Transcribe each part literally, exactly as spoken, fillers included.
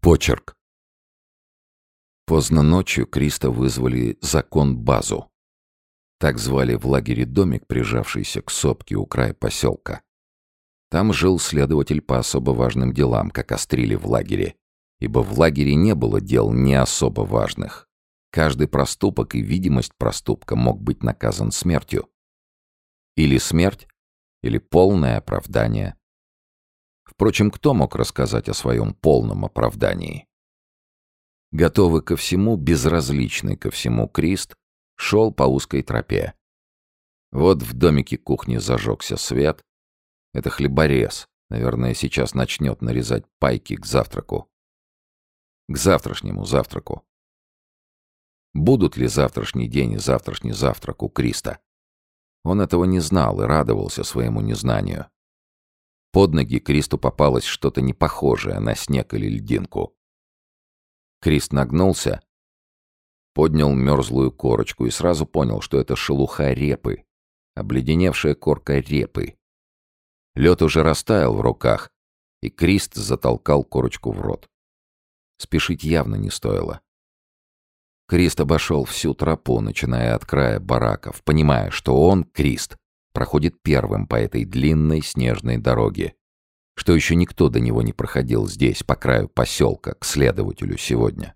Почерк. Поздно ночью Криста вызвали закон-базу. Так звали в лагере домик, прижавшийся к сопке у края поселка. Там жил следователь по особо важным делам, как острили в лагере, ибо в лагере не было дел не особо важных. Каждый проступок и видимость проступка мог быть наказан смертью. Или смерть, или полное оправдание. Впрочем, кто мог рассказать о своем полном оправдании? Готовый ко всему, безразличный ко всему Крист шел по узкой тропе. Вот в домике кухни зажегся свет. Это хлеборез. Наверное, сейчас начнет нарезать пайки к завтраку. К завтрашнему завтраку. Будут ли завтрашний день и завтрашний завтрак у Криста? Он этого не знал и радовался своему незнанию. Под ноги Кристу попалось что-то непохожее на снег или льдинку. Крист нагнулся, поднял мерзлую корочку и сразу понял, что это шелуха репы, обледеневшая корка репы. Лед уже растаял в руках, и Крист затолкал корочку в рот. Спешить явно не стоило. Крист обошел всю тропу, начиная от края бараков, понимая, что он, Крист, проходит первым по этой длинной снежной дороге, что еще никто до него не проходил здесь, по краю поселка, к следователю сегодня.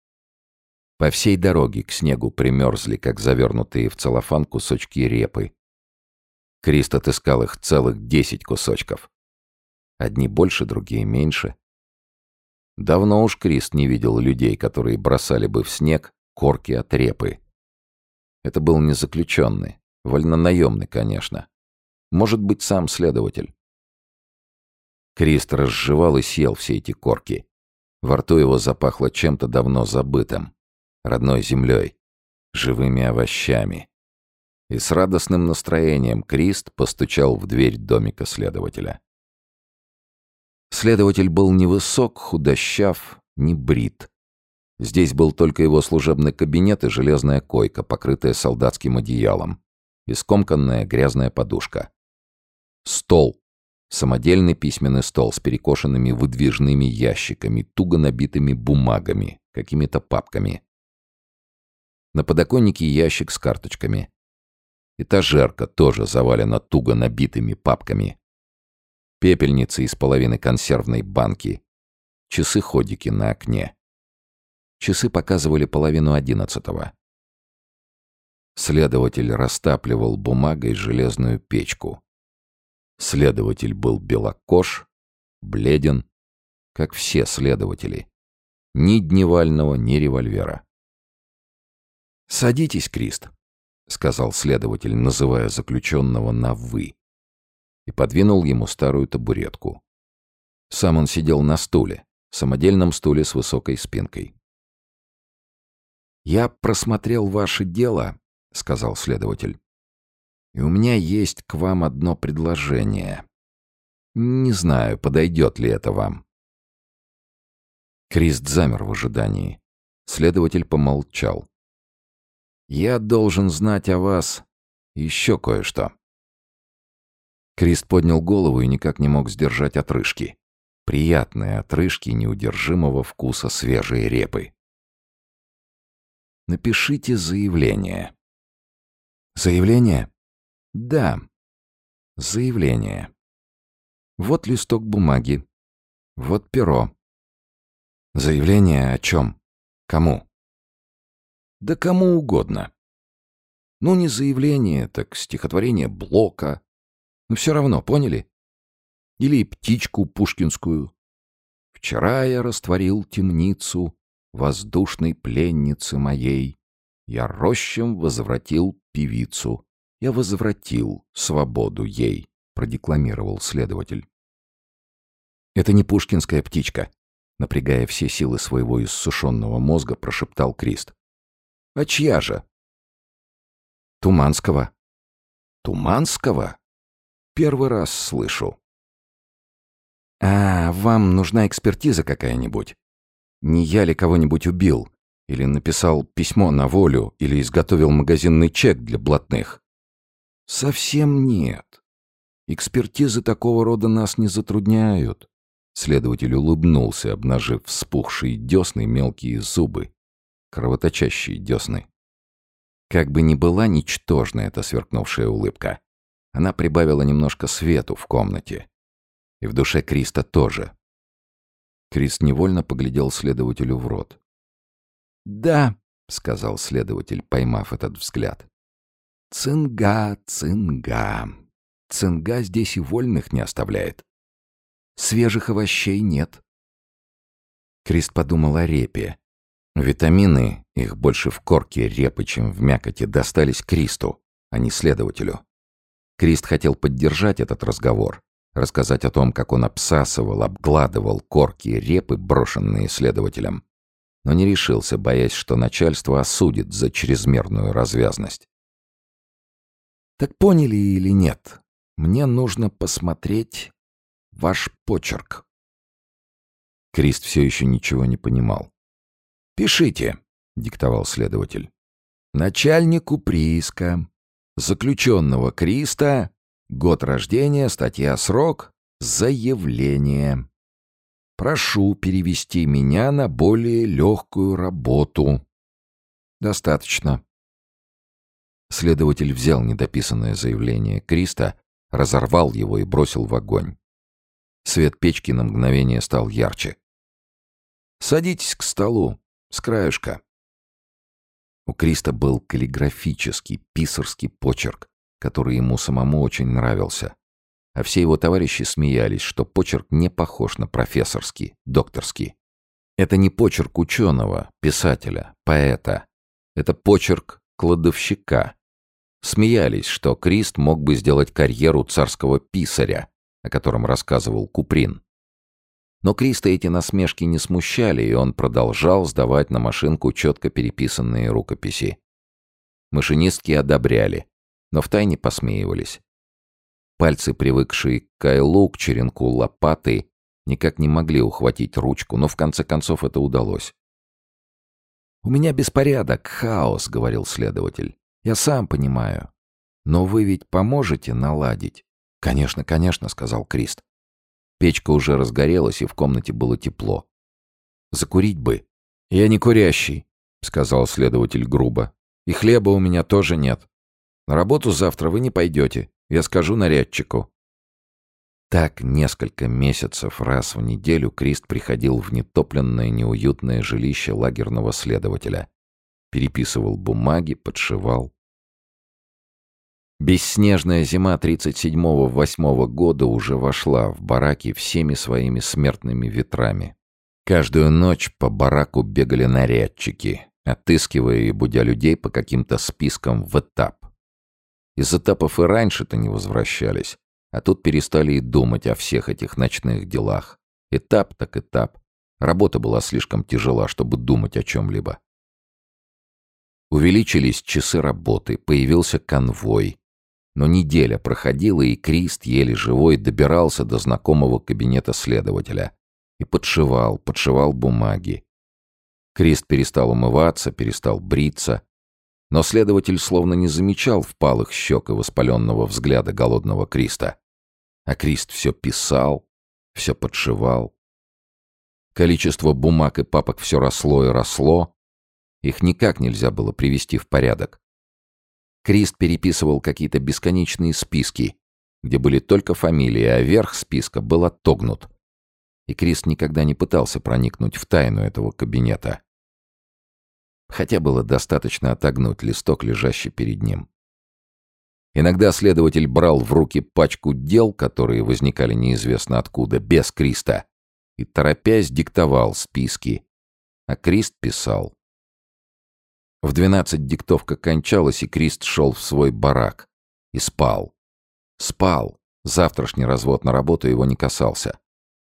По всей дороге к снегу примерзли, как завернутые в целлофан кусочки репы. Крист отыскал их целых десять кусочков. Одни больше, другие меньше. Давно уж Крист не видел людей, которые бросали бы в снег корки от репы. Это был не заключенный. Вольнонаемный, конечно. Может быть, сам следователь. Крист разжевал и съел все эти корки. Во рту его запахло чем-то давно забытым. Родной землей. Живыми овощами. И с радостным настроением Крист постучал в дверь домика следователя. Следователь был невысок, худощав, не брит. Здесь был только его служебный кабинет и железная койка, покрытая солдатским одеялом. И скомканная грязная подушка. Стол. Самодельный письменный стол с перекошенными выдвижными ящиками, туго набитыми бумагами, какими-то папками. На подоконнике ящик с карточками. Этажерка тоже завалена туго набитыми папками. Пепельница из половины консервной банки. Часы-ходики на окне. Часы показывали половину одиннадцатого. Следователь растапливал бумагой железную печку. Следователь был белокож, бледен, как все следователи. Ни дневального, ни револьвера. «Садитесь, Крист», — сказал следователь, называя заключенного на «вы», и подвинул ему старую табуретку. Сам он сидел на стуле, самодельном стуле с высокой спинкой. «Я просмотрел ваше дело», — сказал следователь. «И у меня есть к вам одно предложение. Не знаю, подойдет ли это вам». Крист замер в ожидании. Следователь помолчал. «Я должен знать о вас еще кое-что». Крист поднял голову и никак не мог сдержать отрыжки. Приятные отрыжки неудержимого вкуса свежей репы. «Напишите заявление». «Заявление?» «Да, заявление. Вот листок бумаги. Вот перо. Заявление о чем? Кому?» «Да кому угодно. Ну, не заявление, так стихотворение Блока. Ну, все равно, поняли? Или птичку пушкинскую. Вчера я растворил темницу воздушной пленницы моей. Я рощем возвратил певицу. Я возвратил свободу ей», — продекламировал следователь. «Это не пушкинская птичка», — напрягая все силы своего иссушенного мозга, прошептал Крист. «А чья же?» «Туманского». «Туманского? Первый раз слышу». «А, вам нужна экспертиза какая-нибудь? Не я ли кого-нибудь убил? Или написал письмо на волю? Или изготовил магазинный чек для блатных?» «Совсем нет. Экспертизы такого рода нас не затрудняют. Следователь улыбнулся, обнажив вспухшие десны мелкие зубы, кровоточащие десны. Как бы ни была ничтожна эта сверкнувшая улыбка, она прибавила немножко свету в комнате. И в душе Криста тоже. Крист невольно поглядел следователю в рот. «Да», — сказал следователь, поймав этот взгляд. «Цинга, цинга. Цинга здесь и вольных не оставляет. Свежих овощей нет». Крист подумал о репе. Витамины, их больше в корке репы, чем в мякоти, достались Кристу, а не следователю. Крист хотел поддержать этот разговор, рассказать о том, как он обсасывал, обгладывал корки репы, брошенные следователем, но не решился, боясь, что начальство осудит за чрезмерную развязность. «Так поняли или нет? Мне нужно посмотреть ваш почерк». Крист все еще ничего не понимал. «Пишите», — диктовал следователь. «Начальнику прииска, заключенного Криста, год рождения, статья, срок, заявление. Прошу перевести меня на более легкую работу». «Достаточно». Следователь взял недописанное заявление Криста, разорвал его и бросил в огонь. Свет печки на мгновение стал ярче. «Садитесь к столу, с краюшка». У Криста был каллиграфический, писарский почерк, который ему самому очень нравился. А все его товарищи смеялись, что почерк не похож на профессорский, докторский. Это не почерк ученого, писателя, поэта. Это почерк кладовщика. Смеялись, что Крист мог бы сделать карьеру царского писаря, о котором рассказывал Куприн. Но Криста эти насмешки не смущали, и он продолжал сдавать на машинку четко переписанные рукописи. Машинистки одобряли, но втайне посмеивались. Пальцы, привыкшие к кайлу, к черенку лопаты, никак не могли ухватить ручку, но в конце концов это удалось. «У меня беспорядок, хаос», — говорил следователь. «Я сам понимаю. Но вы ведь поможете наладить?» «Конечно, конечно», — сказал Крист. Печка уже разгорелась, и в комнате было тепло. «Закурить бы». «Я не курящий», — сказал следователь грубо. «И хлеба у меня тоже нет. На работу завтра вы не пойдете. Я скажу нарядчику». Так несколько месяцев раз в неделю Крист приходил в нетопленное, неуютное жилище лагерного следователя. Переписывал бумаги, подшивал. Бесснежная зима тридцать седьмого — восьмого года уже вошла в бараки всеми своими смертными ветрами. Каждую ночь по бараку бегали нарядчики, отыскивая и будя людей по каким-то спискам в этап. Из этапов и раньше-то не возвращались, а тут перестали и думать о всех этих ночных делах. Этап так этап. Работа была слишком тяжела, чтобы думать о чем-либо. Увеличились часы работы, появился конвой. Но неделя проходила, и Крист, еле живой, добирался до знакомого кабинета следователя. И подшивал, подшивал бумаги. Крист перестал умываться, перестал бриться. Но следователь словно не замечал впалых щек и воспаленного взгляда голодного Криста. А Крист все писал, все подшивал. Количество бумаг и папок все росло и росло. Их никак нельзя было привести в порядок. Крист переписывал какие-то бесконечные списки, где были только фамилии, а верх списка был отогнут. И Крист никогда не пытался проникнуть в тайну этого кабинета. Хотя было достаточно отогнуть листок, лежащий перед ним. Иногда следователь брал в руки пачку дел, которые возникали неизвестно откуда, без Криста, и, торопясь, диктовал списки, а Крист писал. В двенадцать диктовка кончалась, и Крист шел в свой барак. И спал. Спал. Завтрашний развод на работу его не касался.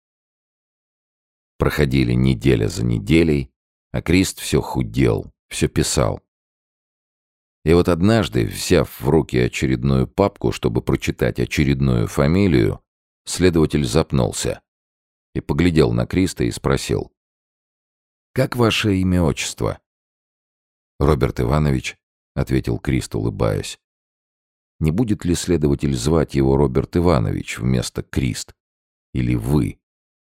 Проходили неделя за неделей, а Крист все худел, все писал. И вот однажды, взяв в руки очередную папку, чтобы прочитать очередную фамилию, следователь запнулся и поглядел на Криста и спросил: «Как ваше имя-отчество?» «Роберт Иванович», — ответил Крист, улыбаясь. «Не будет ли следователь звать его Роберт Иванович вместо Крист? Или вы?»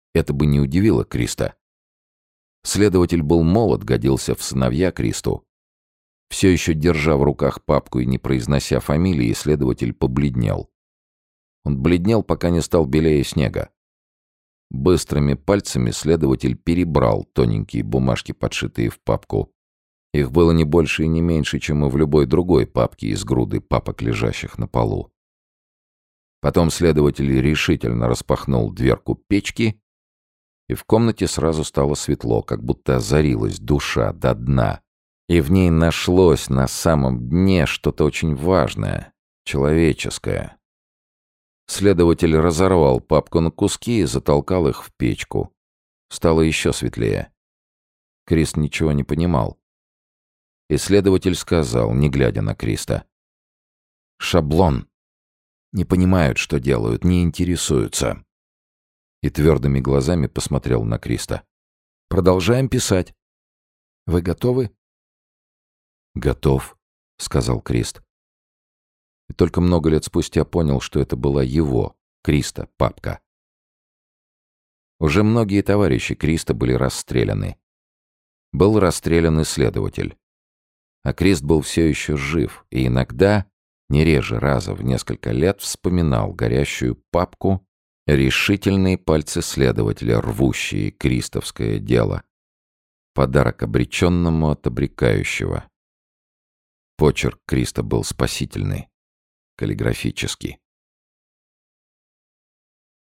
Это бы не удивило Криста. Следователь был молод, годился в сыновья Кристу. Все еще держа в руках папку и не произнося фамилии, следователь побледнел. Он бледнел, пока не стал белее снега. Быстрыми пальцами следователь перебрал тоненькие бумажки, подшитые в папку. Их было не больше и не меньше, чем и в любой другой папке из груды папок, лежащих на полу. Потом следователь решительно распахнул дверку печки, и в комнате сразу стало светло, как будто озарилась душа до дна, и в ней нашлось на самом дне что-то очень важное, человеческое. Следователь разорвал папку на куски и затолкал их в печку. Стало еще светлее. Крист ничего не понимал. И следователь сказал, не глядя на Криста: «Шаблон. Не понимают, что делают, не интересуются». И твердыми глазами посмотрел на Криста. «Продолжаем писать. Вы готовы?» «Готов», — сказал Крист. И только много лет спустя понял, что это была его, Криста, папка. Уже многие товарищи Криста были расстреляны. Был расстрелян исследователь. А Крист был все еще жив и иногда, не реже раза в несколько лет, вспоминал горящую папку, решительные пальцы следователя, рвущие кристовское дело. Подарок обреченному от обрекающего. Почерк Криста был спасительный, каллиграфический.